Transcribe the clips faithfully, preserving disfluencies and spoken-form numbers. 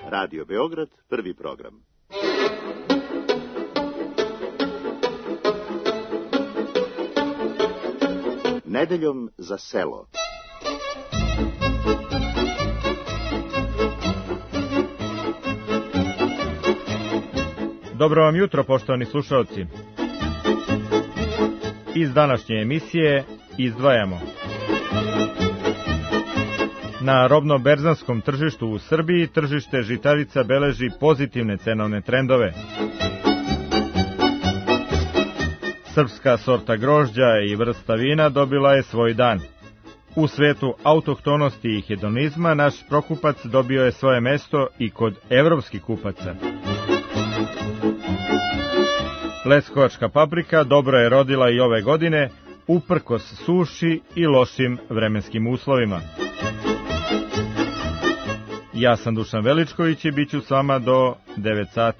Radio Beograd, prvi program. Nedeljom za selo. Dobro vam jutro, poštovani slušalci. Iz današnje emisije izdvajamo: na robno-berzanskom tržištu u Srbiji tržište žitarica beleži pozitivne cenovne trendove. Srpska sorta grožđa i vrsta vina dobila je svoj dan. U svetu autohtonosti i hedonizma naš Prokupac dobio je svoje mesto i kod evropskih kupaca. Leskovačka paprika dobro je rodila i ove godine, uprkos suši i lošim vremenskim uslovima. Ja sam Dušan Veličković i bit ću s vama do devet sati.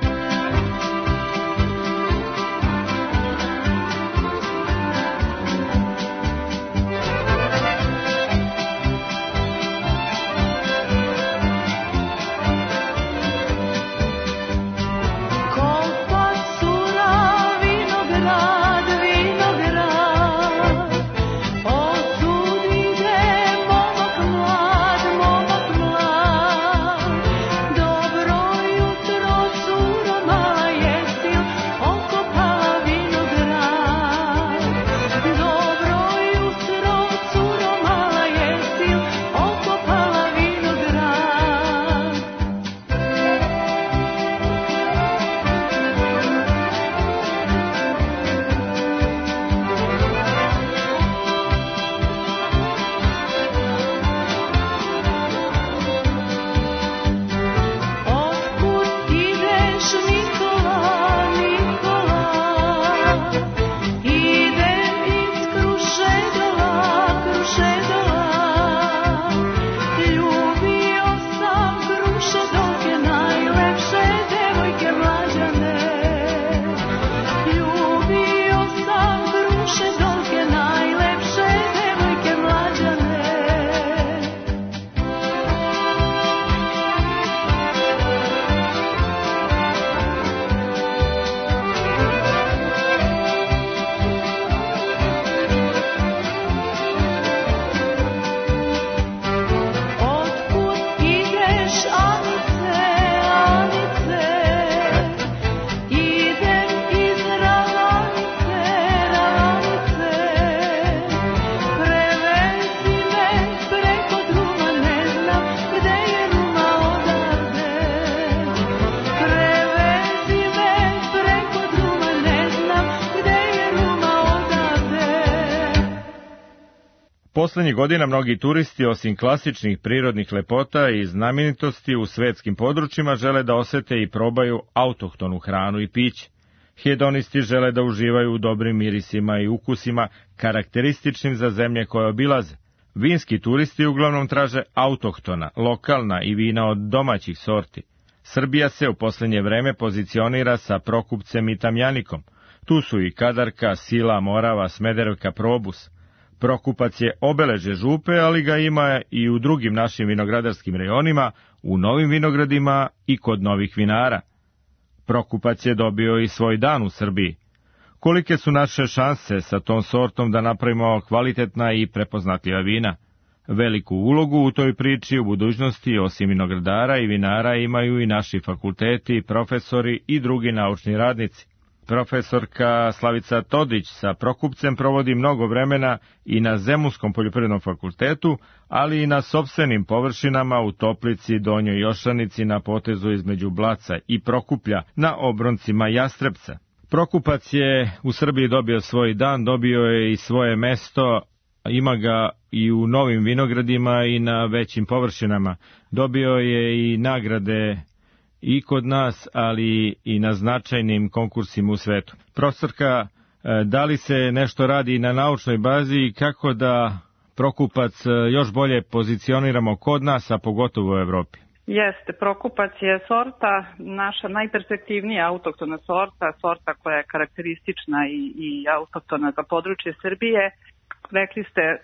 Poslednjih godina mnogi turisti, osim klasičnih prirodnih lepota i znamenitosti u svetskim područjima, žele da osete i probaju autohtonu hranu i piće. Hedonisti žele da uživaju u dobrim mirisima i ukusima karakterističnim za zemlje koje obilaze. Vinski turisti uglavnom traže autohtona, lokalna i vina od domaćih sorti. Srbija se u poslednje vreme pozicionira sa Prokupcem i Tamjanikom. Tu su i Kadarka, Sila, Morava, Smederevka, Probus. Prokupac je obeležje župe, ali ga ima i u drugim našim vinogradarskim rejonima, u novim vinogradima i kod novih vinara. Prokupac je dobio i svoj dan u Srbiji. Kolike su naše šanse sa tom sortom da napravimo kvalitetna i prepoznatljiva vina? Veliku ulogu u toj priči u budućnosti, osim vinogradara i vinara, imaju i naši fakulteti, profesori i drugi naučni radnici. Profesorka Slavica Todić sa Prokupcem provodi mnogo vremena i na Zemunskom poljoprivrednom fakultetu, ali i na sopstvenim površinama u Toplici, Donjoj Jošanici, na potezu između Blaca i Prokuplja, na obroncima Jastrebca. Prokupac je u Srbiji dobio svoj dan, dobio je i svoje mesto, ima ga i u novim vinogradima i na većim površinama. Dobio je i nagrade i kod nas, ali i na značajnim konkursima u svetu. Profesorka, da li se nešto radi na naučnoj bazi i kako da Prokupac još bolje pozicioniramo kod nas, a pogotovo u Evropi? Jeste, Prokupac je sorta, naša najperspektivnija autohtona sorta, sorta koja je karakteristična i, i autohtona za područje Srbije. Rekli ste,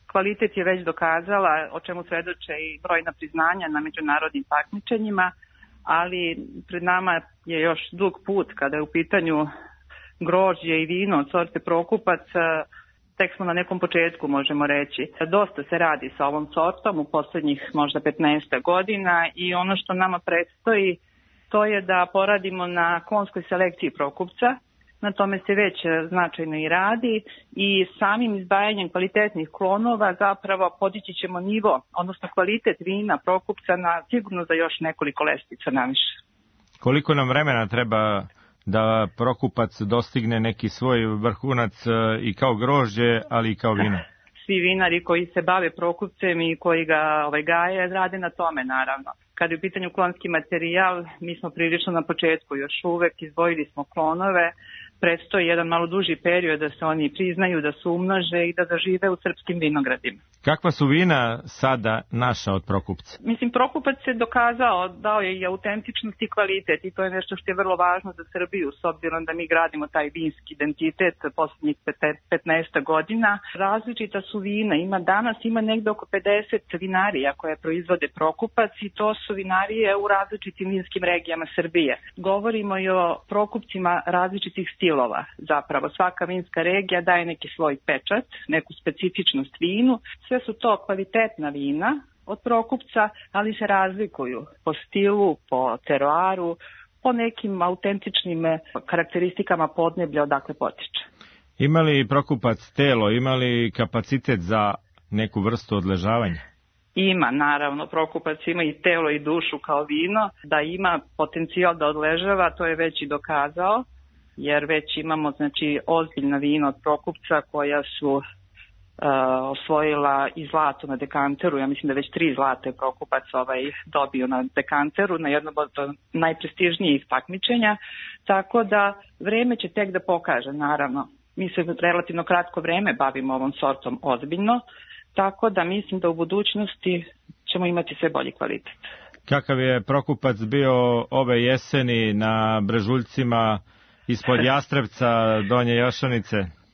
Kvalitet je već dokazala, o čemu svedoče i brojna priznanja na međunarodnim takmičenjima, ali pred nama je još dug put kada je u pitanju grožđe i vino od sorte Prokupac. Tek smo na nekom početku, možemo reći. Dosta se radi sa ovom sortom u poslednjih možda petnaest godina i ono što nama predstoji to je da poradimo na klonskoj selekciji Prokupca. Na tome se već značajno i radi i samim izbajanjem kvalitetnih klonova zapravo podići ćemo nivo, odnosno kvalitet vina Prokupca na sigurno za još nekoliko lestvica naviše. Koliko nam vremena treba da Prokupac dostigne neki svoj vrhunac i kao grožđe, ali i kao vino? Svi vinari koji se bave Prokupcem i koji ga ovaj, gaje, rade na tome naravno. Kada je u pitanju klonski materijal, mi smo prilično na početku još uvek, izdvojili smo klonove, predstoji jedan malo duži period da se oni priznaju, da se umnože i da zažive u srpskim vinogradima. Kakva su vina sada naša od Prokupca? Mislim, Prokupac se dokazao, dao je i autentičnost i kvalitet i to je nešto što je vrlo važno za Srbiju, s obzirom da mi gradimo taj vinski identitet poslednjih petnaest godina. Različita su vina, ima danas ima negde oko pedeset vinarija koje proizvode Prokupac i to su vinarije u različitim vinskim regijama Srbije. Govorimo i o Prokupcima različitih stilova. Zapravo svaka vinska regija daje neki svoj pečat, neku specifičnost vinu. Sve su to kvalitetna vina od Prokupca, ali se razlikuju po stilu, po teroaru, po nekim autentičnim karakteristikama podneblja odakle potiče. Ima li Prokupac telo, ima li kapacitet za neku vrstu odležavanja? Ima, naravno, Prokupac ima i telo i dušu kao vino, da ima potencijal da odležava, to je već i dokazao, jer već imamo znači ozbiljna vina od Prokupca koja su uh, osvojila i zlato na dekanteru. Ja mislim da već tri zlata je Prokupac ovaj dobio na dekanteru, na jednom od najprestižnijih takmičenja, tako da vreme će tek da pokaže, naravno. Mi se relativno kratko vreme bavimo ovom sortom ozbiljno, tako da mislim da u budućnosti ćemo imati sve bolji kvalitet. Kakav je Prokupac bio ove jeseni na brežuljcima ispod Jastrevca, Donje Jošanice?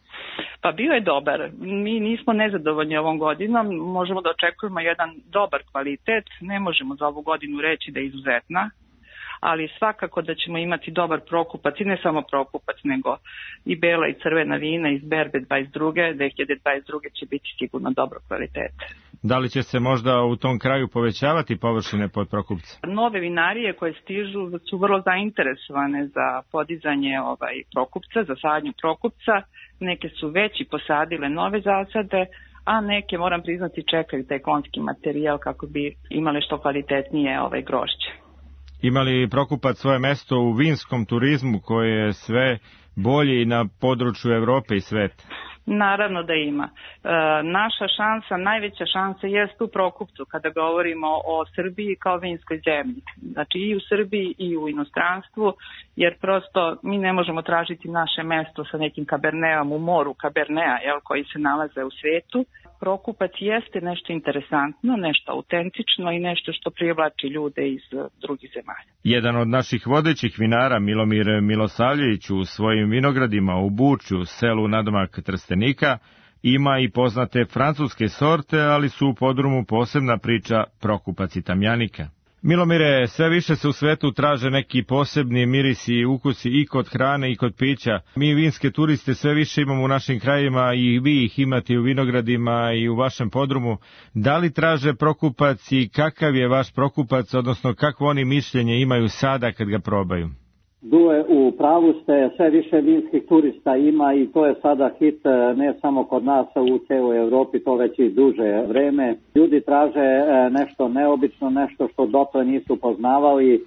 Pa bio je dobar. Mi nismo nezadovoljni ovom godinom. Možemo da očekujemo jedan dobar kvalitet. Ne možemo za ovu godinu reći da je izuzetna, ali svakako da ćemo imati dobar Prokupac i ne samo Prokupac, nego i bela i crvena vina iz berbe dvadeset druge. dve hiljade dvadeset druge će biti sigurno dobro kvalitete. Da li će se možda u tom kraju povećavati površine pod Prokupca? Nove vinarije koje stižu su vrlo zainteresovane za podizanje ovaj Prokupca, za sadnju Prokupca. Neke su već i posadile nove zasade, a neke, moram priznati, čekaju taj klonski materijal kako bi imale što kvalitetnije ovaj grožđe. Ima li Prokupac svoje mesto u vinskom turizmu koje je sve bolje i na području Evrope i sveta? Naravno da ima. E, naša šansa, najveća šansa jest u Prokupcu kada govorimo o Srbiji kao vinskoj zemlji. Znači i u Srbiji i u inostranstvu, jer prosto mi ne možemo tražiti naše mesto sa nekim kaberneom u moru kabernea, jel, koji se nalaze u svetu. Prokupac jeste nešto interesantno, nešto autentično i nešto što privlači ljude iz drugih zemalja. Jedan od naših vodećih vinara, Milomir Milosavljević, u svojim vinogradima u Bučju, selu nadomak Trstenika, ima i poznate francuske sorte, ali su u podrumu posebna priča Prokupac i Tamjanika. Milomire, sve više se u svetu traže neki posebni mirisi i ukusi i kod hrane i kod pića. Mi vinske turiste sve više imamo u našim krajima i vi ih imate u vinogradima i u vašem podrumu. Da li traže Prokupac i kakav je vaš Prokupac, odnosno kakvo oni mišljenje imaju sada kad ga probaju? Duje, u pravu ste, sve više vinskih turista ima i to je sada hit ne samo kod nas u celoj Evropi, to već i duže vreme. Ljudi traže nešto neobično, nešto što dotle nisu poznavali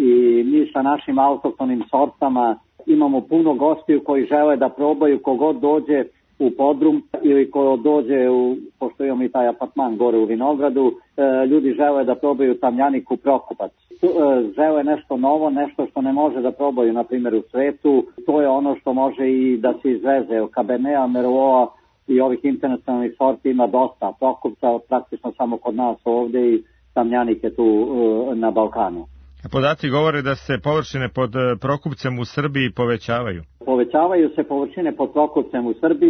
i mi sa našim autohtonim sortama imamo puno gostiju koji žele da probaju, kogod dođe u podrum ili ko dođe, u, pošto imamo i taj apartman gore u vinogradu, e, ljudi žele da probaju Tamjaniku Prokupac. E, žele nešto novo, nešto što ne može da probaju, na primjer, u svetu. To je ono što može i da se izveze. Kabernea, Merloa i ovih internacionalnih sorti ima dosta. Prokupca praktično samo kod nas ovdje i Tamjanike tu e, na Balkanu. Podaci govore da se površine pod Prokupcem u Srbiji povećavaju. Povećavaju se površine pod Prokupcem u Srbiji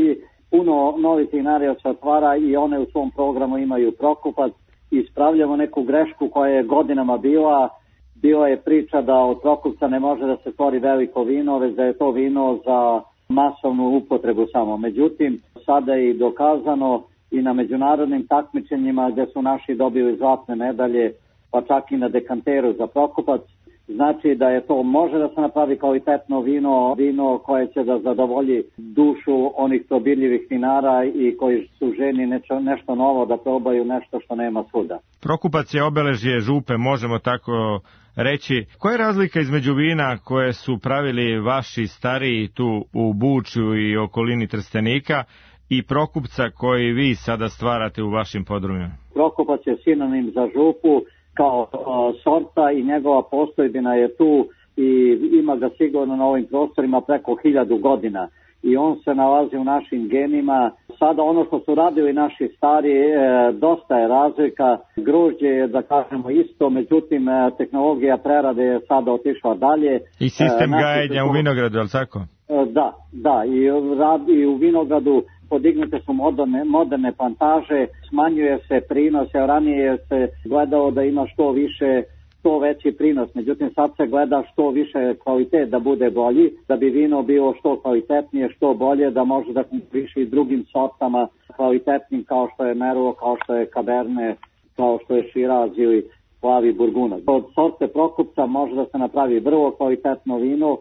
puno novih vinarija se otvara i one u svom programu imaju Prokupac. Ispravljamo neku grešku koja je godinama bila. Bila je priča da od Prokupca ne može da se stvori veliko vino, već da je to vino za masovnu upotrebu samo. Međutim, sada je i dokazano i na međunarodnim takmičenjima gdje su naši dobili zlatne medalje, pa čak i na dekanteru za Prokupac. Znači da je to, može da se napravi kvalitetno vino, vino koje će da zadovolji dušu onih probirljivih vinara i koji su ženi nešto, nešto novo da probaju, nešto što nema svuda. Prokupac je obeležje župe, možemo tako reći. Koja je razlika između vina koje su pravili vaši stariji tu u Bučju i okolini Trstenika i Prokupca koji vi sada stvarate u vašim podrumima? Prokupac je sinonim za župu kao o, sorta i njegova postojbina je tu i ima ga sigurno na ovim prostorima preko hiljadu godina i on se nalazi u našim genima. Sada ono što su radili naši stari, e, dosta je razlika. Grožđe je, da kažemo, isto, međutim e, tehnologija prerade je sada otišla dalje. I sistem e, gajenja u vinogradu, je li tako? E, da, da, i, rad, i u vinogradu podignute su moderne, moderne plantaže, smanjuje se prinos, jer ranije se gledalo da ima što više, što veći prinos, međutim sad se gleda što više kvalitet da bude bolji, da bi vino bilo što kvalitetnije, što bolje, da može da konkuriše i drugim sortama kvalitetnim kao što je Merlot, kao što je Cabernet, kao što je Shiraz ili plavi Burgunac. Od sorte Prokupca može da se napravi vrlo kvalitetno vino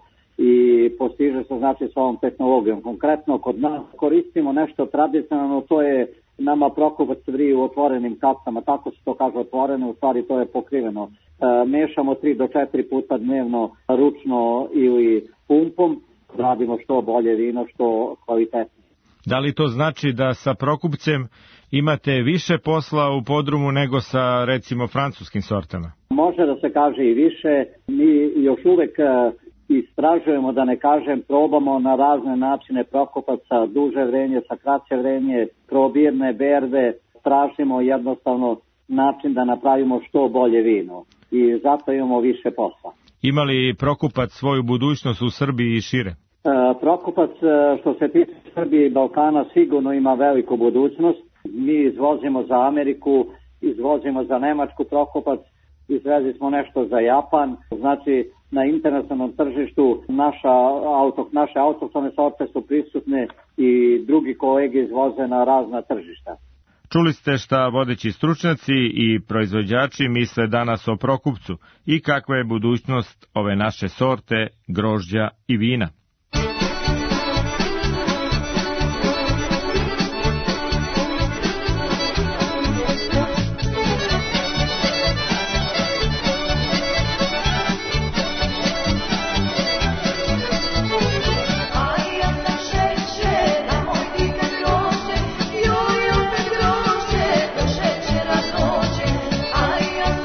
i postiže se znači s ovom tehnologijom. Konkretno kod nas koristimo nešto tradicionalno, to je nama Prokupac vrije u otvorenim kapsama, tako se to kaže otvoreno, u stvari to je pokriveno. E, mešamo tri do četiri puta dnevno ručno ili pumpom, radimo što bolje vino, što kvalitetnije. Da li to znači da sa Prokupcem imate više posla u podrumu nego sa recimo francuskim sortama? Može da se kaže i više, mi još uvek istražujemo, da ne kažem, probamo na razne načine Prokupac sa duže vrenje, sa kraće vrenje, probirne, berbe, tražimo jednostavno način da napravimo što bolje vino i zato imamo više posla. Ima li Prokupac svoju budućnost u Srbiji i šire? E, Prokupac što se tiče Srbije i Balkana sigurno ima veliku budućnost. Mi izvozimo za Ameriku, izvozimo za Nemačku Prokupac, izvezli smo nešto za Japan, znači na internacionalnom tržištu naša auto, naše autohtone sorte su prisutne i drugi kolege izvoze na razna tržišta. Čuli ste šta vodeći stručnjaci i proizvođači misle danas o Prokupcu i kakva je budućnost ove naše sorte, grožđa i vina.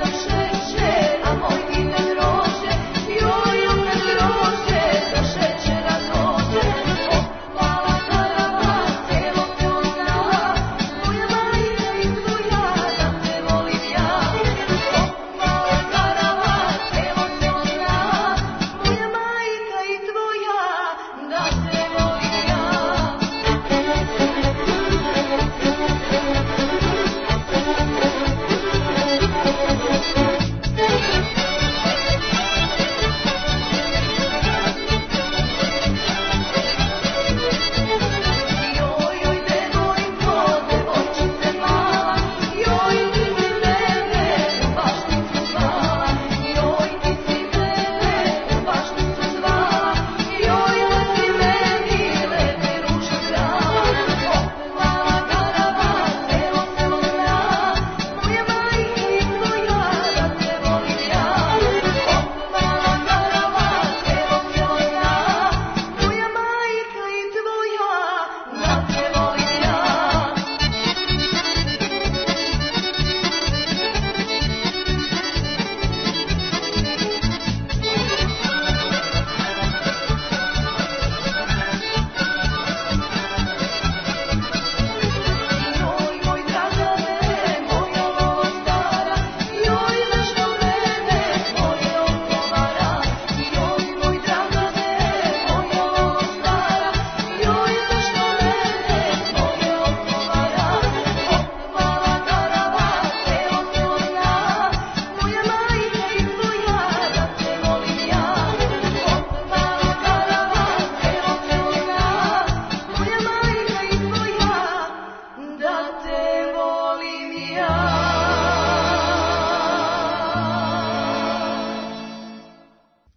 Šećera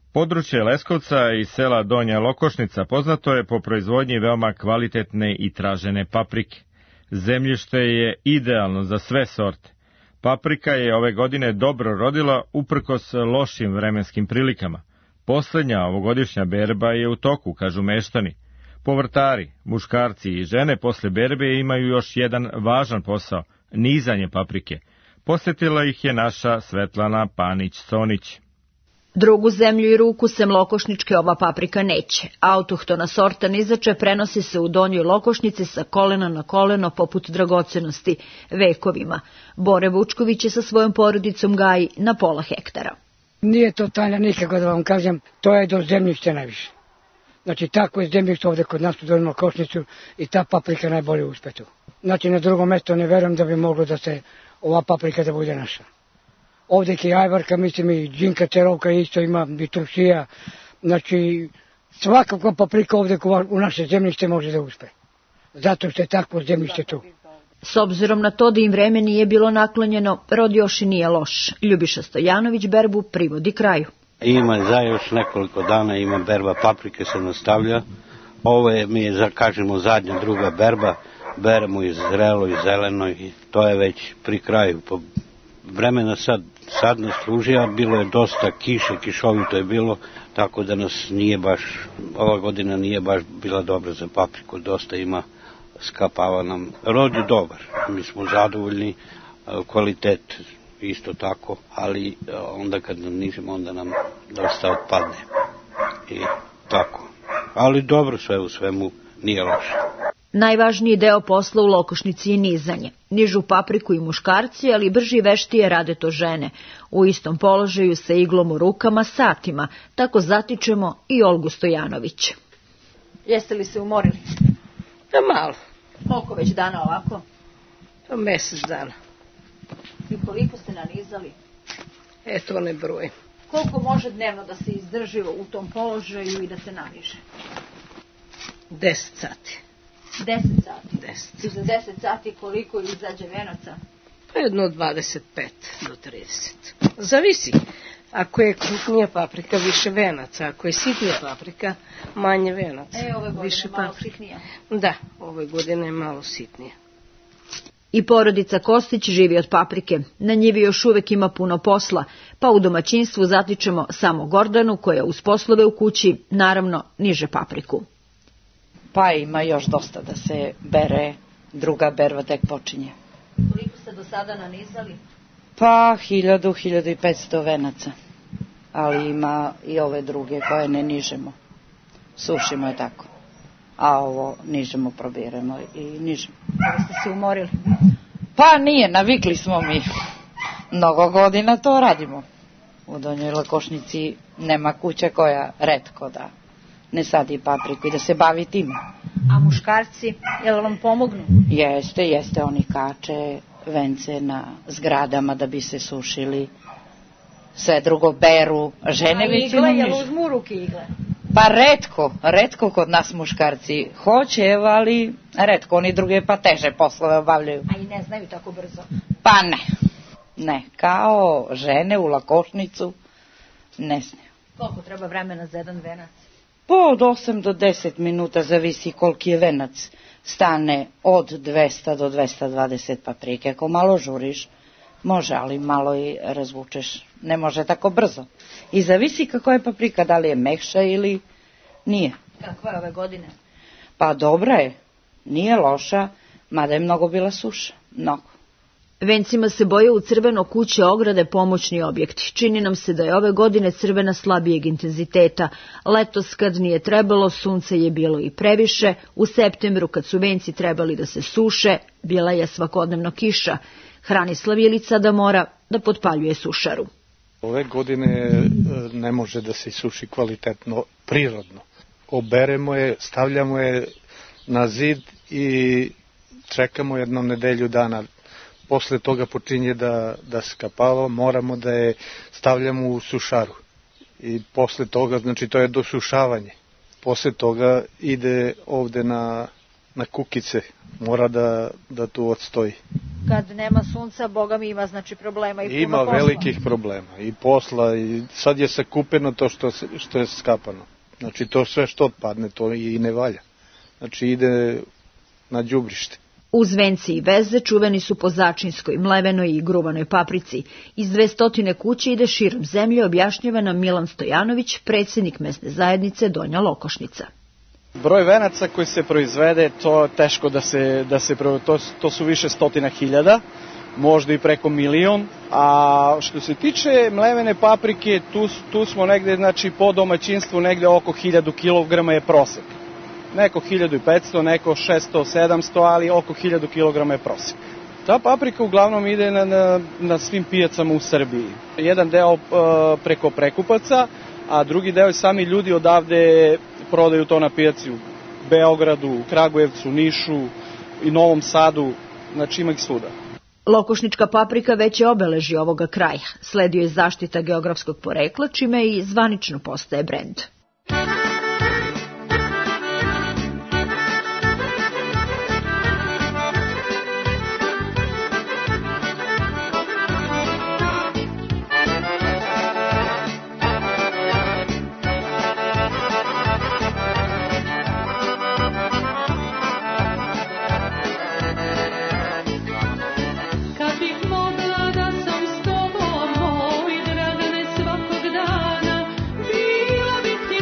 Područje Leskovca i sela Donja Lokošnica poznato je po proizvodnji veoma kvalitetne i tražene paprike. Zemljište je idealno za sve sorte. Paprika je ove godine dobro rodila uprkos lošim vremenskim prilikama. Poslednja ovogodišnja berba je u toku, kažu meštani. Povrtari, muškarci i žene posle berbe imaju još jedan važan posao, nizanje paprike. Posjetila ih je naša Svetlana Panić-Sonić. Drugu zemlju i ruku sem Lokošničke ova paprika neće. Autohtona sorta nizače prenosi se u Donjoj Lokošnici sa kolena na koleno poput dragocenosti vekovima. Bore Vučković je sa svojom porodicom gaji na pola hektara. Nije to tajna nikako da vam kažem, to je do zemljište najviše. Znači tako je zemljište ovdje kod nas u Donjoj Lokošnici i ta paprika najbolje uspetu. Znači na drugo mesto ne verujem da bi moglo da se ova paprika da bude naša. Ovdje je ajvarka, mislim i džinka cerovka isto ima, i trušija. Znači, svakakva paprika ovdje u naše zemljište može da uspe. Zato što je takvo zemljište tu. S obzirom na to da im vreme nije bilo naklonjeno, rod još i nije loš. Ljubiša Stojanović berbu privodi kraju. Ima za još nekoliko dana, ima berba paprike se nastavlja. Ovo je, mi je, za, kažemo, zadnja druga berba. Beremo i zrelo i zeleno i to je već pri kraju. Po vremena sad, sad nas služi, a bilo je dosta kiše, kišovito je bilo, tako da nas nije baš, ova godina nije baš bila dobra za papriku, dosta ima, skapava nam. Rod je dobar, mi smo zadovoljni, kvalitet isto tako, ali onda kad nam nižemo, onda nam dosta otpadne i tako. Ali dobro, sve u svemu nije loše. Najvažniji deo posla u Lokošnici je nizanje. Nižu papriku i muškarci, ali brži i veštije rade to žene. U istom položaju sa iglom u rukama satima. Tako zatičemo i Olgu Stojanović. Jeste li se umorili? Da malo. Koliko već dana ovako? To mesec dana. I koliko ste nanizali? E, to ne broj. Koliko može dnevno da se izdrži u tom položaju i da se naniže? Deset sati. Deset sati? Deset. I za deset sati koliko izađe venaca? Pa jedno od dvadeset pet do trideset. Zavisi. Ako je krupnija paprika, više venaca. Ako je sitnija paprika, manje venaca. E, ove godine više malo paprika. sitnija. Da, ove godine je malo sitnija. I porodica Kostić živi od paprike. Na njivi još uvek ima puno posla, pa u domaćinstvu zatičemo samo Gordanu, koja uz poslove u kući, naravno, niže papriku. Pa ima još dosta da se bere, druga berba tek počinje. Koliko ste do sada nanizali? Pa hiljadu, hiljadu i petsto venaca, ali ima i ove druge koje ne nižemo. Sušimo je tako, a ovo nižemo, probiramo i nižemo. Da ste se umorili? Pa nije, navikli smo mi. Mnogo godina to radimo. U Donjoj Lokošnici nema kuća koja retko da ne sadi papriku i da se bavi time. A muškarci, jel vam pomognu? Jeste, jeste, oni kače vence na zgradama da bi se sušili. Sve drugo beru, žene a većinom igle, niže. jel uzmu u ruke igle? Pa retko, retko kod nas muškarci hoće, ali retko, oni druge pa teže poslove obavljaju. A i ne znaju tako brzo? Pa ne, ne, kao žene u Lakošnicu ne znaju. Koliko treba vremena za jedan venac? Po od osam do deset minuta, zavisi koliki je venac. Stane od dvesta do dvesta dvadeset paprike. Ako malo žuriš, može, ali malo i razvučeš. Ne može tako brzo. I zavisi kako je paprika, da li je mekša ili nije. Kakva je ove godine? Pa dobra je, nije loša, mada je mnogo bila suša, mnogo. Vencima se boje u crveno kuće, ograde, pomoćni objekti. Čini nam se da je ove godine crvena slabijeg intenziteta. Letos kad nije trebalo, sunce je bilo i previše. U septembru kad su venci trebali da se suše, bila je svakodnevno kiša. Hranislav Ilica da mora da potpaljuje sušaru. Ove godine ne može da se suši kvalitetno, prirodno. Oberemo je, stavljamo je na zid i čekamo jednom nedelju dana. Posle toga počinje da, da skapava, moramo da je stavljamo u sušaru. I posle toga, znači to je dosušavanje. Posle toga ide ovde na, na kukice, mora da, da tu odstoji. Kad nema sunca, Boga mi ima znači problema i puno ima posla. Velikih problema i posla i sad je sakupeno to što, što je skapano. Znači to sve što otpadne, to i ne valja. Znači ide na đubrište. Uz vence i veze čuveni su po začinskoj, mlevenoj i gruvanoj paprici. Iz dvestotine kuće ide širom zemlje, objašnjava nam Milan Stojanović, predsjednik mesne zajednice Donja Lokošnica. Broj venaca koji se proizvede, to teško da se, da se to, to su više stotina hiljada, možda i preko milion. A što se tiče mlevene paprike, tu, tu smo negde, znači po domaćinstvu negde oko hiljadu kilograma je prosek. Neko hiljadu i petsto, neko šesto sedamsto, ali oko hiljadu kilograma je prosek. Ta paprika uglavnom ide na, na, na svim pijacama u Srbiji. Jedan deo uh, preko prekupaca, a drugi deo i sami ljudi odavde prodaju to na pijaci u Beogradu, Kragujevcu, Nišu i Novom Sadu, znači ima ih svuda. Lokošnička paprika već je obeležje ovoga kraja. Sledio je zaštita geografskog porekla, čime i zvanično postaje brend. Bila bih ti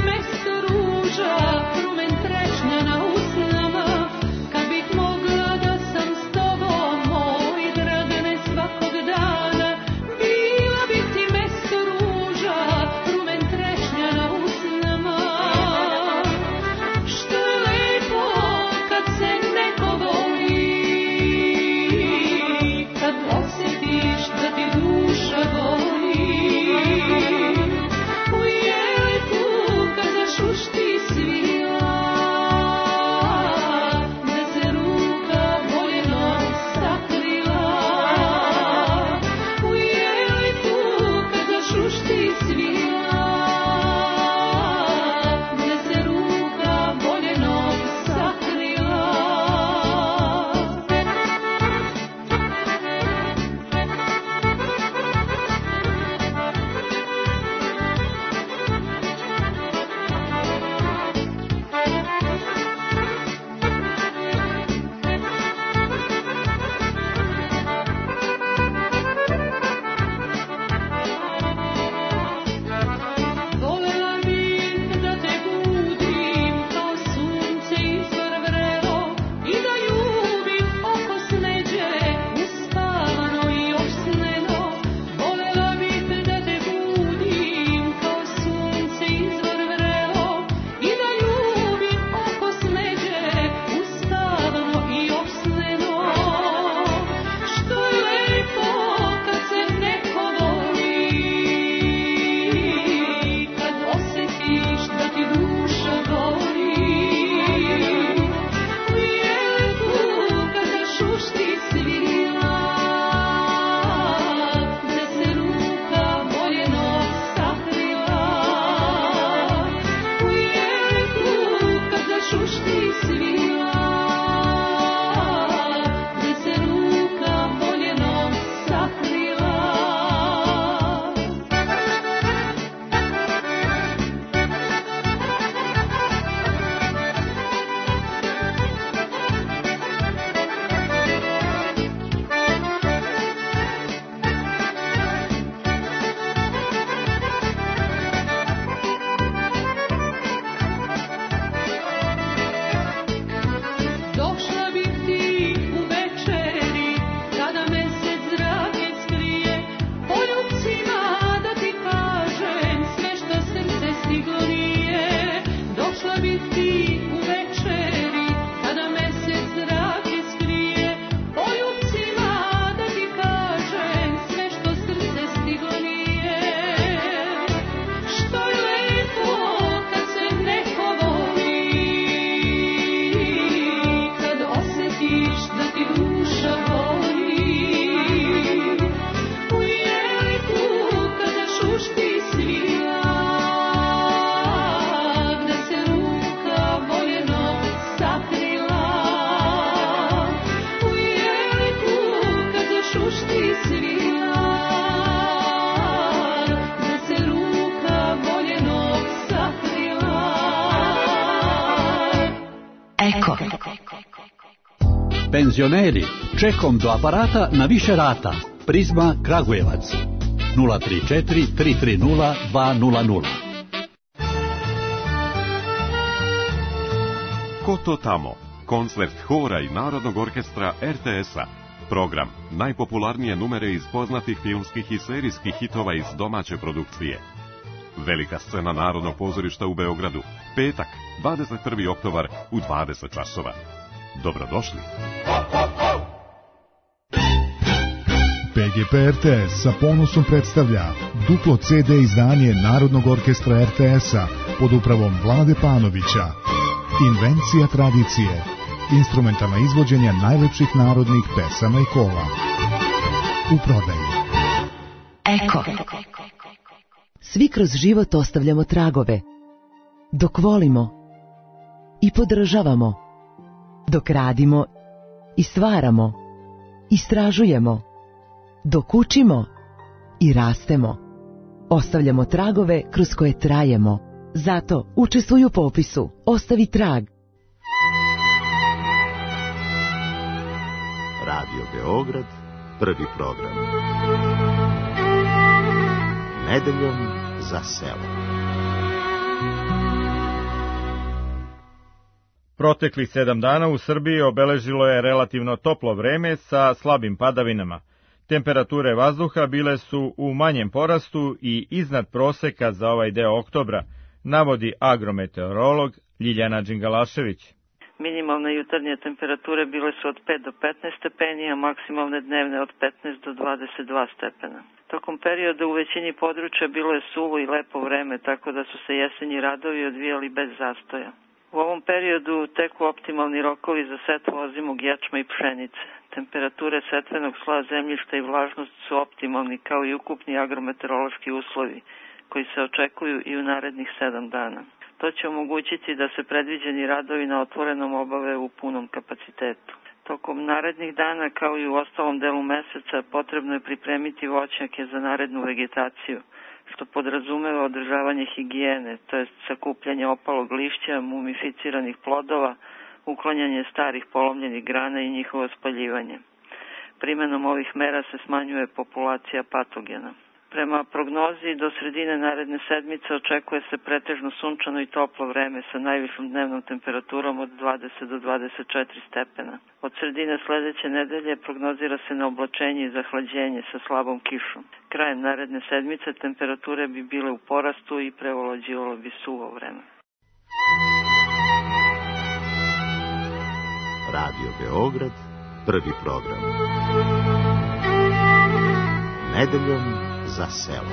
penzioneri, čekom do aparata na više rata. Prizma Kragujevac nula tri četiri tri tri nula dva nula nula. Ko to tamo? Koncert hora i Narodnog orkestra er te es-a. Program najpopularnije numere iz poznatih filmskih i serijskih hitova iz domaće produkcije. Velika scena Narodnog pozorišta u Beogradu. Petak, dvadeset prvi oktobar u dvadeset časova. Dobrodošli. P G P er te es sa ponosom predstavlja duplo ce de izdanje Narodnog orkestra er te es-a pod upravom Vlade Panovića. Invencija tradicije. Instrumentalna izvođenja najlepših narodnih pesama i kola. U prodaji. Eko. Svi kroz život ostavljamo tragove. Dok volimo i podržavamo. Dok radimo i stvaramo. Istražujemo. Dok učimo i rastemo. Ostavljamo tragove kroz koje trajemo. Zato učestvuj u popisu. Ostavi trag. Radio Beograd, prvi program. Nedeljom za selo. Proteklih sedam dana u Srbiji obeležilo je relativno toplo vreme sa slabim padavinama. Temperature vazduha bile su u manjem porastu i iznad proseka za ovaj deo oktobra, navodi agrometeorolog Ljiljana Đingalašević. Minimalne jutarnje temperature bile su od pet do petnaest stepeni, a maksimalne dnevne od petnaest do dvadeset dva stepena. Tokom perioda u većini područja bilo je suvo i lepo vreme, tako da su se jesenji radovi odvijali bez zastoja. U ovom periodu teku optimalni rokovi za setvu ozimog ječma i pšenice. Temperature setvenog sloja zemljišta i vlažnost su optimalni, kao i ukupni agrometeorološki uslovi, koji se očekuju i u narednih sedam dana. To će omogućiti da se predviđeni radovi na otvorenom obave u punom kapacitetu. Tokom narednih dana, kao i u ostalom delu meseca, potrebno je pripremiti voćnjake za narednu vegetaciju, što podrazumeva održavanje higijene, to jest sakupljanje opalog lišća, mumificiranih plodova, uklanjanje starih polomljenih grana i njihovo spaljivanje. Primenom ovih mera se smanjuje populacija patogena. Prema prognozi, do sredine naredne sedmice očekuje se pretežno sunčano i toplo vreme sa najvišom dnevnom temperaturom od dvadeset do dvadeset četiri stepena. Od sredine sledeće nedelje prognozira se na oblačenje i zahlađenje sa slabom kišom. Krajem naredne sedmice temperature bi bile u porastu i prevolađivalo bi suvo vreme. Radio Beograd, prvi program. Nedeljom za selo.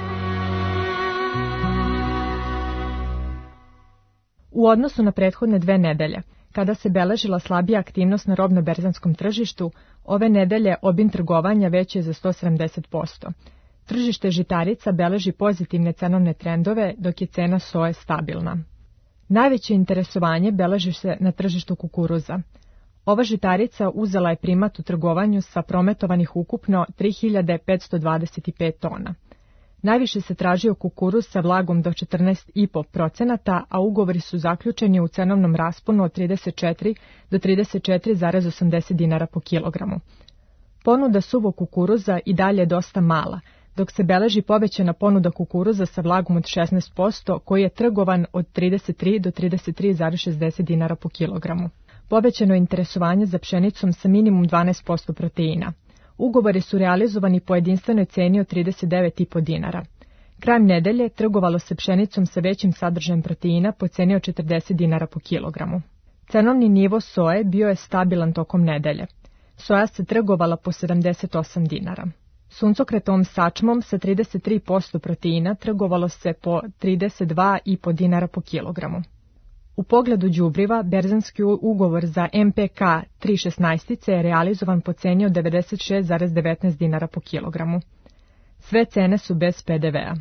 U odnosu na prethodne dve nedelje, kada se beležila slabija aktivnost na robno-berzanskom tržištu, ove nedelje obim trgovanja veći je za sto sedamdeset posto. Tržište žitarica beleži pozitivne cenovne trendove, dok je cena soje stabilna. Najveće interesovanje beleži se na tržištu kukuruza. Ova žitarica uzela je primat u trgovanju sa prometovanih ukupno tri hiljade petsto dvadeset pet tona. Najviše se tražio kukuruz sa vlagom do četrnaest zarez pet procenata, a ugovori su zaključeni u cenovnom rasponu od trideset četiri do trideset četiri zarez osamdeset dinara po kilogramu. Ponuda suvog kukuruza i dalje je dosta mala, dok se beleži povećana ponuda kukuruza sa vlagom od šesnaest posto, koji je trgovan od trideset tri do trideset tri zarez šezdeset dinara po kilogramu. Povećano je interesovanje za pšenicom sa minimum dvanaest posto proteina. Ugovori su realizovani po jedinstvenoj ceni od trideset devet zarez pet dinara. Krajem nedelje trgovalo se pšenicom sa većim sadržajem proteina po ceni od četrdeset dinara po kilogramu. Cenovni nivo soje bio je stabilan tokom nedelje. Soja se trgovala po sedamdeset osam dinara. Suncokretovom sačmom sa trideset tri posto proteina trgovalo se po trideset dva zarez pet dinara po kilogramu. U pogledu đubriva, berzanski ugovor za em pe ka tri šesnaestice je realizovan po ceni od devedeset šest zarez devetnaest dinara po kilogramu. Sve cene su bez pe de vea.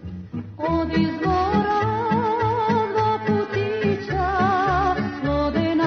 Od izvora do putića, vode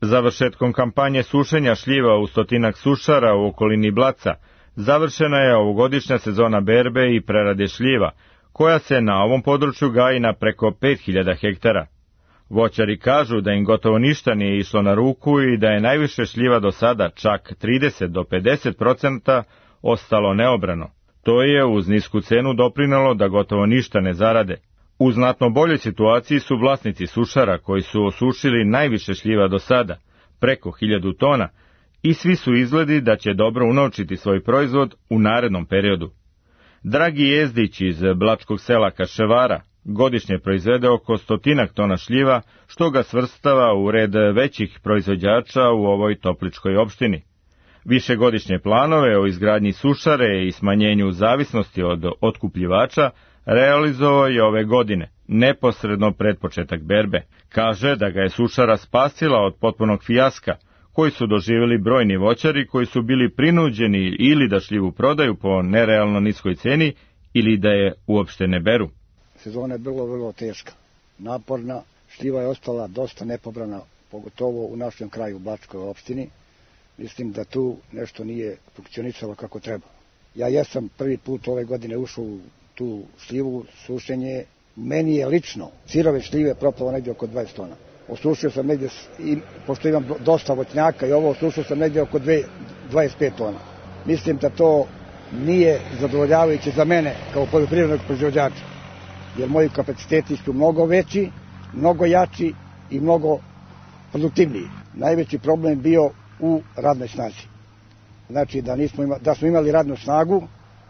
Završetkom kampanje sušenja šljiva u stotinak sušara u okolini Blaca, završena je ovogodišnja sezona berbe i prerade šljiva, koja se na ovom području gaji na preko pet hiljada hektara. Voćari kažu da im gotovo ništa nije išlo na ruku i da je najviše šljiva do sada, čak trideset do pedeset procenta, ostalo neobrano. To je uz nisku cenu doprinelo da gotovo ništa ne zarade. U znatno boljoj situaciji su vlasnici sušara koji su osušili najviše šljiva do sada, preko hiljadu tona, i svi su izgledi da će dobro unovčiti svoj proizvod u narednom periodu. Dragi Jezdić iz blačkog sela Kaševara godišnje proizvede oko stotinak tona šljiva, što ga svrstava u red većih proizvođača u ovoj topličkoj opštini. Višegodišnje planove o izgradnji sušare i smanjenju zavisnosti od otkupljivača realizovao je ove godine, neposredno pred početak berbe. Kaže da ga je sušara spasila od potpunog fijaska, koji su doživjeli brojni voćari koji su bili prinuđeni ili da šljivu prodaju po nerealno niskoj ceni ili da je uopšte ne beru. Sezona je bilo vrlo teška, naporna, šljiva je ostala dosta nepobrana, pogotovo u našem kraju u Blačkoj opštini. Mislim da tu nešto nije funkcionisalo kako treba. Ja jesam prvi put ove godine ušao u tu šljivu, sušenje. Meni je lično sirove šljive propalo negdje oko dvadeset tona. Osušio sam negdje, i, pošto imam dosta voćnjaka i ovo, osušio sam negdje oko dvadeset pet tona. Mislim da to nije zadovoljavajuće za mene kao poljoprivrednog proizvođača, jer moji kapaciteti su mnogo veći, mnogo jači i mnogo produktivniji. Najveći problem bio u radnoj snazi. Znači da, nismo ima, da smo imali radnu snagu,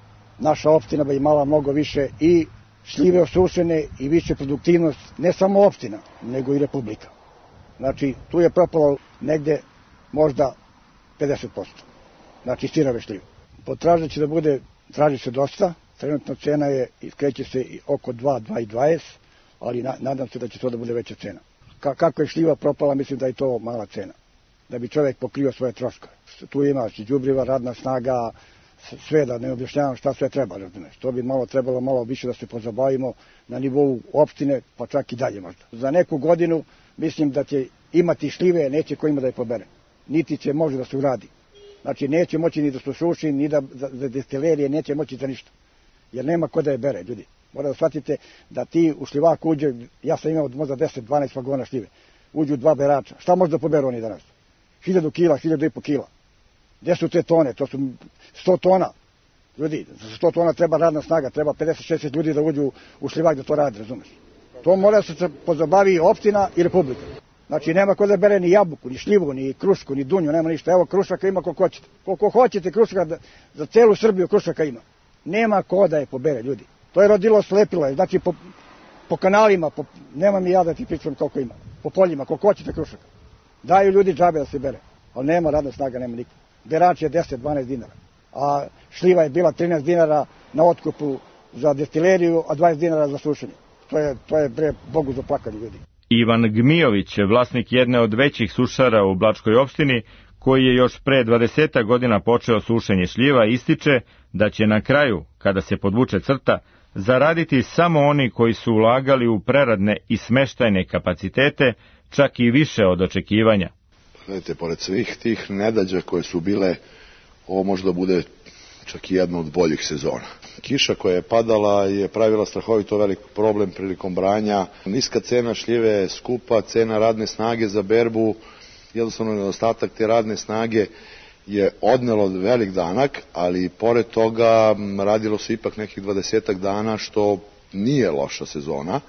naša opština bi imala mnogo više i šljive osušene i više produktivnost, ne samo opština, nego i republika. Znači tu je propalo negde možda pedeset posto. Znači sirove šljive. Potražnja će da bude, traži se dosta, trenutna cena je, kreće se oko dva, dva i dvadeset, ali na, nadam se da će to da bude veća cena. Ka, kako je šljiva propala, mislim da je to mala cena, da bi čovjek pokrio svoje troškove. Tu ima đubriva, radna snaga, sve, da ne objašnjavam šta sve treba, razumiješ. To bi malo trebalo malo više da se pozabavimo na nivou opštine, pa čak i dalje možda. Za neku godinu mislim da će imati šljive, neće ko ima da je pobere. Niti će može da se uradi. Znači neće moći ni da se suši, ni da za, za destilerije neće moći za ništa. Jer nema ko da je bere, ljudi. Mora da shvatite da ti u šljivak uđe, ja sam imao možda deset dvanaest vagona šljive, uđu dva berača. Šta može da poberu oni danas? Hiljadu kila, hiljadu i po kila. Gde su te tone? To su sto tona. Ljudi, za sto tona treba radna snaga, treba pedeset šezdeset ljudi da uđu u šljivak da to radi, razumeš? To mora da se pozabavi opština i republika. Znači nema ko da bere ni jabuku, ni šljivu, ni krušku, ni dunju, nema ništa. Evo krušaka ima koliko hoćete. Koliko hoćete krušaka, da, za celu Srbiju krušaka ima. Nema ko da je pobere, ljudi. To je rodilo slepilo je, znači po, po kanalima, po, nema mi ja da ti pričam koliko ima. Po poljima, koliko hoćete krušaka. Daju ljudi džabe da se bere, ali nema radna snaga, nema nikog. Berač je deset dvanaest dinara, a šljiva je bila trinaest dinara na otkupu za destileriju, a dvadeset dinara za sušenje. To je, to je bre, Bogu za plakanje, ljudi. Ivan Gmijović, vlasnik jedne od većih sušara u Blačkoj opštini, koji je još pre dvadeset godina počeo sušenje šljiva, ističe da će na kraju, kada se podvuče crta, zaraditi samo oni koji su ulagali u preradne i smeštajne kapacitete, čak i više od očekivanja. Gledajte, pored svih tih nedađa koje su bile, ovo možda bude čak i jedna od boljih sezona. Kiša koja je padala je pravila strahovito velik problem prilikom branja. Niska cena šljive, skupa cena radne snage za berbu, jednostavno nedostatak te radne snage je odnelo velik danak, ali pored toga radilo se ipak nekih dvadesetak dana, što nije loša sezona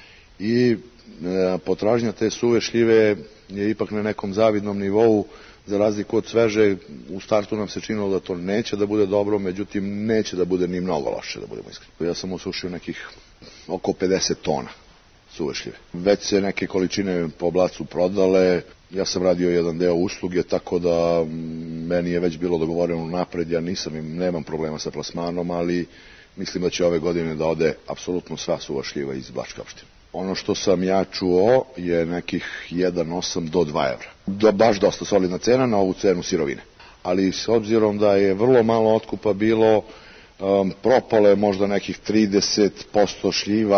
i e, potražnja te suve šljive je ipak na nekom zavidnom nivou, za razliku od sveže. U startu nam se činilo da to neće da bude dobro, međutim neće da bude ni mnogo loše, da budemo iskreni. Ja sam osušio nekih oko pedeset tona suve šljive. Već se neke količine po Blacu prodale, ja sam radio jedan deo usluge, tako da meni je već bilo dogovoreno napred, ja nisam, nemam problema sa plasmanom, ali mislim da će ove godine da ode apsolutno sva suva šljiva iz Blačke opštine. Ono što sam ja čuo je nekih jedan zarez osam do dva evra. Do, baš dosta solidna cena na ovu cenu sirovine. Ali s obzirom da je vrlo malo otkupa bilo, um, propalo je možda nekih trideset posto šljiva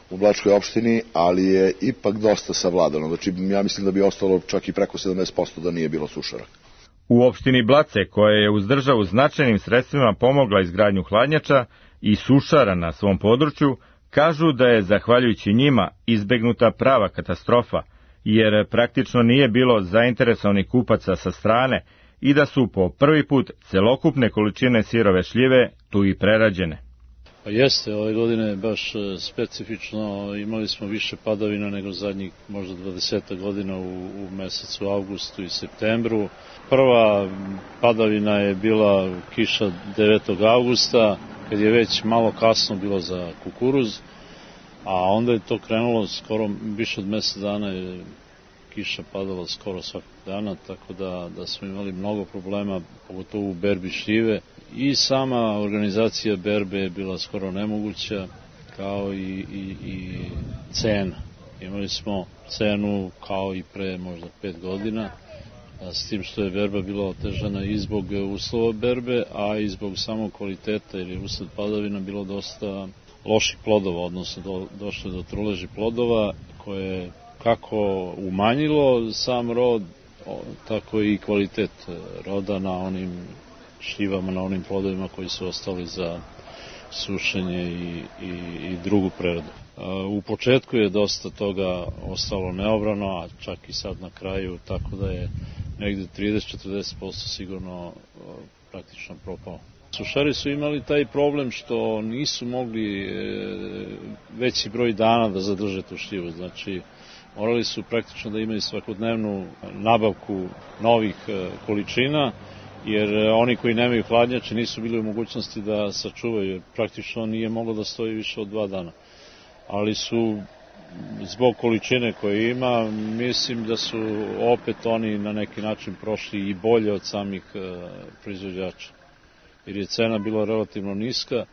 u Blačkoj opštini, ali je ipak dosta savladano. Znači, ja mislim da bi ostalo čak i preko sedamdeset posto da nije bilo sušara. U opštini Blace, koja je uz državu značajnim sredstvima pomogla izgradnju hladnjača i sušara na svom području, kažu da je zahvaljujući njima izbegnuta prava katastrofa, jer praktično nije bilo zainteresovanih kupaca sa strane i da su po prvi put celokupne količine sirove šljive tu i prerađene. Pa jeste, ove godine baš specifično, imali smo više padavina nego zadnjih možda dvadeset godina u, u mesecu avgustu i septembru. Prva padavina je bila kiša devetog avgusta, kad je već malo kasno bilo za kukuruz, a onda je to krenulo skoro više od mesec dana je kiša padala skoro svakog dana, tako da, da smo imali mnogo problema, pogotovo u berbi šljive. I sama organizacija berbe je bila skoro nemoguća, kao i, i, i cena. Imali smo cenu kao i pre možda pet godina, s tim što je berba bila otežana i zbog uslova berbe, a i zbog samog kvaliteta, jer je usled padavina bilo dosta loših plodova, odnosno do, došlo do truleži plodova, koje je kako umanjilo sam rod, tako i kvalitet roda na onim šljivama, na onim plodovima koji su ostali za sušenje i, i, i drugu preradu. U početku je dosta toga ostalo neobrano, a čak i sad na kraju, tako da je negde trideset do četrdeset posto sigurno praktično propao. Sušari su imali taj problem što nisu mogli veći broj dana da zadrže tu šljivu, znači morali su praktično da imaju svakodnevnu nabavku novih količina, jer oni koji nemaju hladnjače nisu bili u mogućnosti da sačuvaju, jer praktično nije moglo da stoji više od dva dana. Ali su, zbog količine koje ima, mislim da su opet oni na neki način prošli i bolje od samih proizvođača. Jer je cena bila relativno niska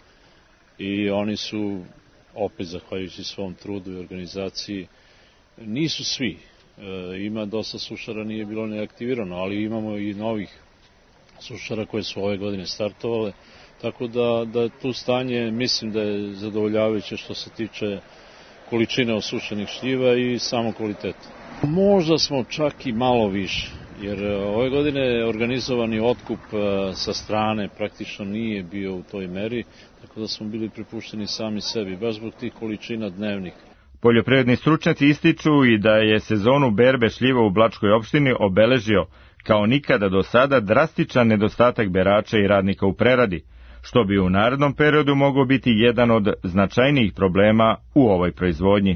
i oni su, opet zahvaljujući svom trudu i organizaciji, nisu svi. E, ima dosta sušara, nije bilo neaktivirano, ali imamo i novih sušara koje su ove godine startovale, tako da, da tu stanje mislim da je zadovoljavajuće što se tiče količine osušenih šljiva i samo kvaliteta. Možda smo čak i malo više, jer ove godine organizovani otkup sa strane praktično nije bio u toj meri, tako da smo bili prepušteni sami sebi, baš zbog tih količina dnevnih. Poljoprivredni stručnjaci ističu i da je sezonu berbe šljiva u Blačkoj opštini obeležio kao nikada do sada drastičan nedostatak berača i radnika u preradi, što bi u narednom periodu mogao biti jedan od značajnijih problema u ovoj proizvodnji.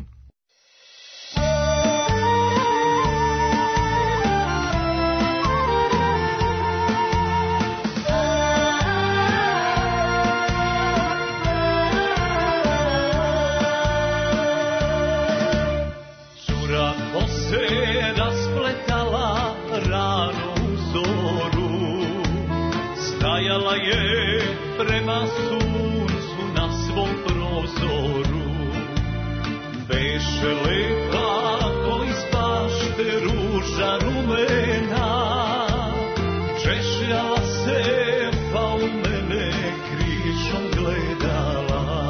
Prema suncu na svom prozoru beše lepa ko iz bašte ruža rumena, češljala se pa u mene križom gledala.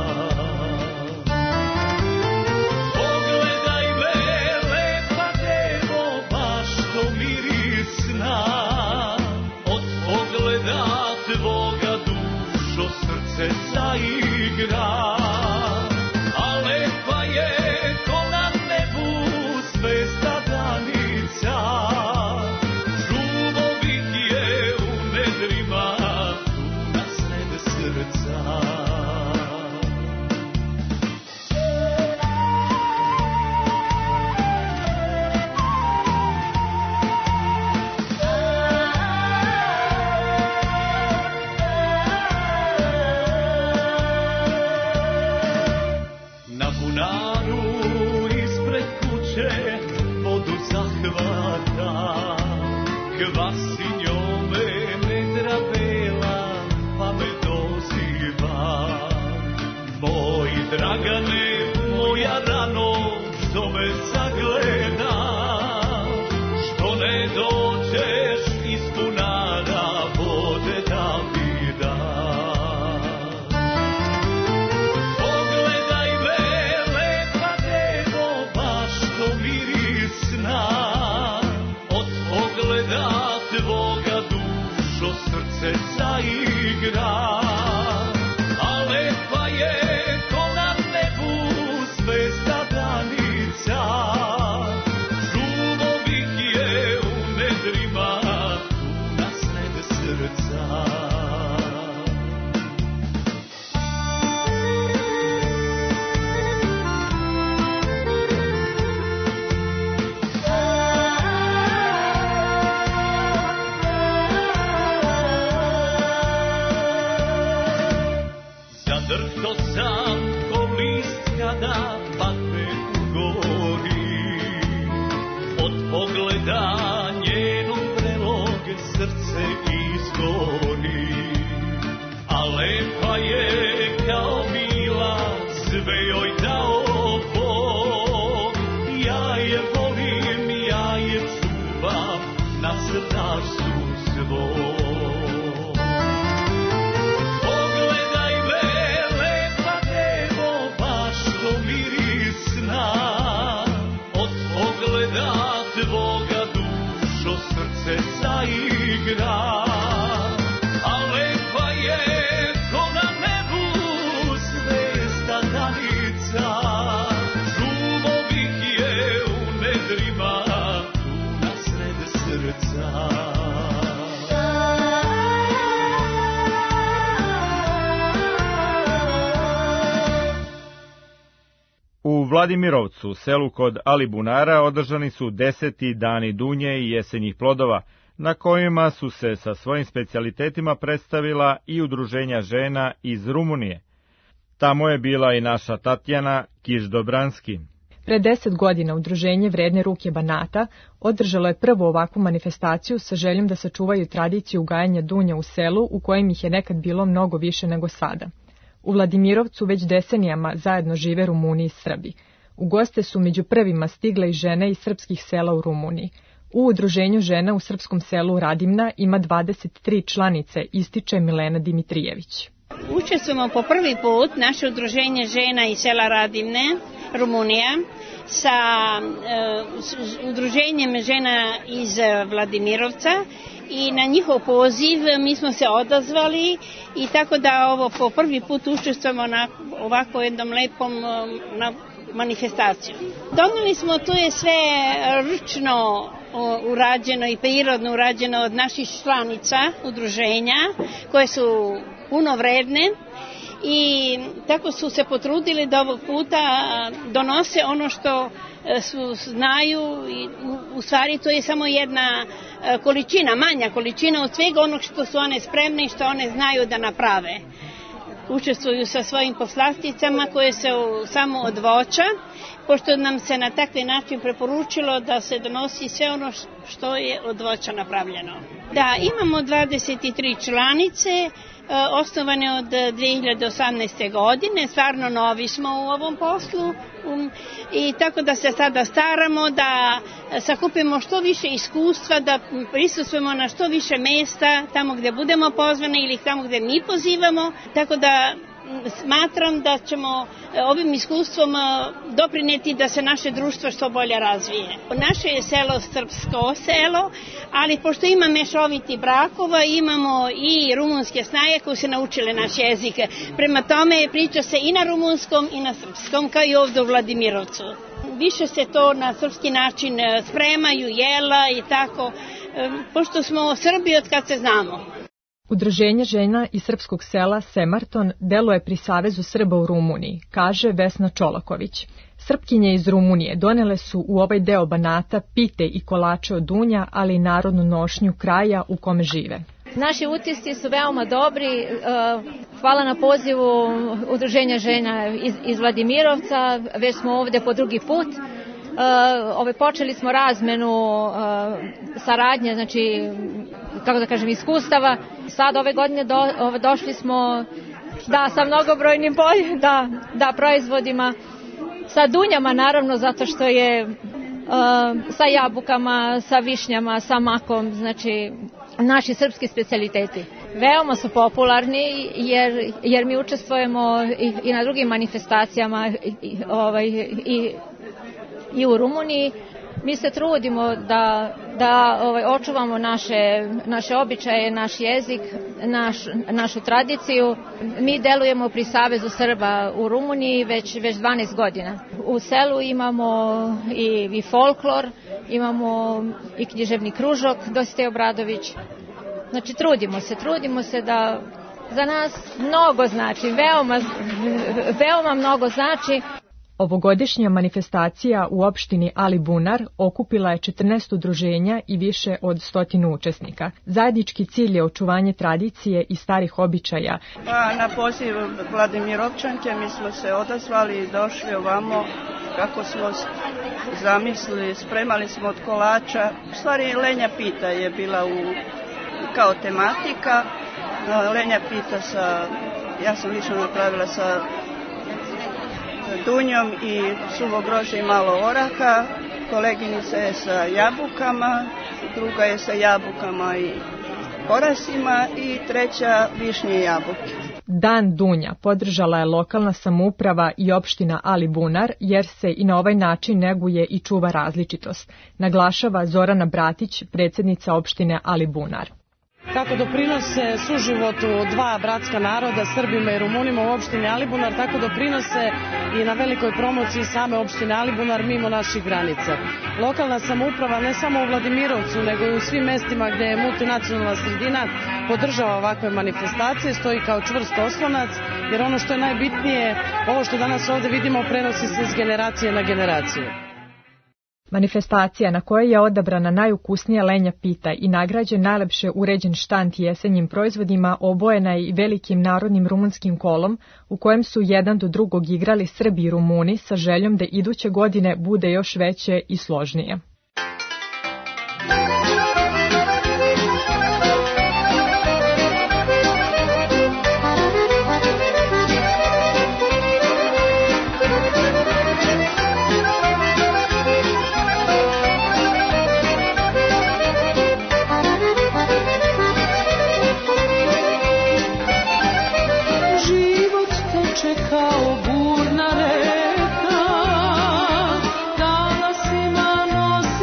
Pogledaj me lepa devo, baš to mirisna, od pogleda tvoga srce zaigra, a lepa je ko na nebu zvezda danica, žuvovih je u nedrima tu na sred srca. srce zaigra, a lepa je ko na nebu zvezda danica, šumovih je u nedrima tu na sred srca. Zadrhto sam ko list kada padne u gori, od pogleda njenog vrelog srce izgori, a lepa je kao mila, sve joj dao Bog. Ja je volim, ja je čuvam na srdaču svom. Tvoga dušo srce zaigra, a lepa je ko na nebu zvezda danica, šumovih je u nedrima tu na sred srca. U Vladimirovcu, selu kod Alibunara, održani su deseti dani dunje i jesenjih plodova, na kojima su se sa svojim specijalitetima predstavila i udruženja žena iz Rumunije. Tamo je bila i naša Tatjana Kiš-Dobranski. Pre deset godina udruženje Vredne ruke Banata održalo je prvu ovakvu manifestaciju sa željom da sačuvaju tradiciju uzgajanja dunja u selu u kojem ih je nekad bilo mnogo više nego sada. U Vladimirovcu već decenijama zajedno žive Rumuni i Srbi. U goste su među prvima stigle i žene iz srpskih sela u Rumuniji. U udruženju žena u srpskom selu Radimna ima dvadeset tri članice, ističe Milena Dimitrijević. Učestvujemo po prvi put naše udruženje žena iz sela Radimne, Rumunija, sa uh, udruženjem žena iz Vladimirovca i na njihov poziv mi smo se odazvali i tako da ovo po prvi put učestvujemo na ovako jednom lepom na manifestaciju. Doneli smo, to je sve ručno urađeno i prirodno urađeno od naših članica udruženja koje su puno vredne i tako su se potrudili da ovog puta donose ono što su, znaju i u stvari to je samo jedna količina, manja količina od svega onog što su one spremne i što one znaju da naprave. Učestvuju sa svojim poslasticama koje se samo od voća, pošto nam se na takvi način preporučilo da se donosi sve ono što je od voća napravljeno. Da, imamo dvadeset tri članice, osnovane od dve hiljade osamnaeste. godine, stvarno novi smo u ovom poslu um, i tako da se sada staramo da sakupimo što više iskustva, da prisustvujemo na što više mesta, tamo gdje budemo pozvani ili tamo gdje mi pozivamo, tako da smatram da ćemo ovim iskustvom doprinijeti da se naše društvo što bolje razvije. Naše je selo srpsko selo, ali pošto ima mešoviti brakova, imamo i rumunske snaje koje se naučile naš jezik. Prema tome priča se i na rumunskom i na srpskom, kao i ovdje u Vladimirovcu. Više se to na srpski način spremaju, jela i tako, pošto smo Srbi od kad se znamo. Udruženje žena iz srpskog sela Semarton deluje pri Savezu Srba u Rumuniji, kaže Vesna Čolaković. Srpkinje iz Rumunije donele su u ovaj deo Banata pite i kolače od dunja, ali i narodnu nošnju kraja u kome žive. Naši utisci su veoma dobri. Hvala na pozivu Udruženja žena iz, iz Vladimirovca. Već smo ovdje po drugi put. Ove, počeli smo razmenu saradnje, znači, kako da kažem, iskustava. Sad ove godine do, ove, došli smo da, sa mnogobrojnim polj, da, da, proizvodima, sa dunjama naravno, zato što je uh, sa jabukama, sa višnjama, sa makom, znači naši srpski specijaliteti. Veoma su popularni jer, jer mi učestvujemo i, i na drugim manifestacijama i, ovaj, i, i u Rumuniji. Mi se trudimo da da ovaj, očuvamo naše, naše običaje, naš jezik, naš, našu tradiciju. Mi delujemo pri Savezu Srba u Rumuniji već, već dvanaest godina. U selu imamo i, i folklor, imamo i književni kružok Dositej Obradović. Znači trudimo se, trudimo se da za nas mnogo znači, veoma, veoma mnogo znači. Ovogodišnja manifestacija u opštini Alibunar okupila je četrnaest udruženja i više od stotinu učesnika. Zajednički cilj je očuvanje tradicije i starih običaja. Pa, na poziv Vladimirovčanke mi smo se odazvali i došli ovamo kako smo zamislili, spremali smo od kolača. U stvari Lenja pita je bila u, kao tematika. Lenja pita sa, ja sam lično napravila sa dunjom i suvo grožđe i malo oraha, koleginica je sa jabukama, druga je sa jabukama i orasima i treća višnje jabuke. Dan dunja podržala je lokalna samouprava i opština Alibunar jer se i na ovaj način neguje i čuva različitost, naglašava Zorana Bratić, predsjednica opštine Alibunar. Kako doprinose suživotu dva bratska naroda, Srbima i Rumunima u opštini Alibunar, tako doprinose i na velikoj promociji same opštine Alibunar mimo naših granica. Lokalna samouprava ne samo u Vladimirovcu, nego i u svim mestima gde je multinacionalna sredina podržava ovakve manifestacije, stoji kao čvrst oslonac, jer ono što je najbitnije, ovo što danas ovde vidimo, prenosi se iz generacije na generaciju. Manifestacija na kojoj je odabrana najukusnija lenja pita i nagrađen najlepše uređen štand jesenjim proizvodima obojena je i velikim narodnim rumunskim kolom u kojem su jedan do drugog igrali Srbi i Rumuni sa željom da iduće godine bude još veće i složnije. Burna reka, danas ima nos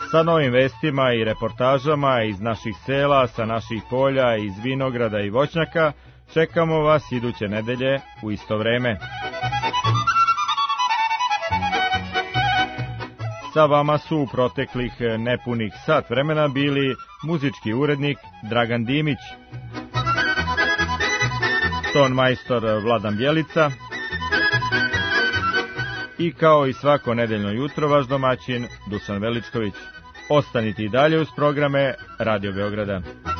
Sa novim vestima i reportažama iz naših sela, sa naših polja, iz vinograda i voćnjaka, čekamo vas iduće nedelje u isto vreme. Sa vama su u proteklih nepunih sat vremena bili muzički urednik Dragan Dimić, ton majstor Vladan Bjelica i kao i svako nedeljno jutro vaš domaćin Dušan Veličković. Ostanite i dalje uz programe Radio Beograda.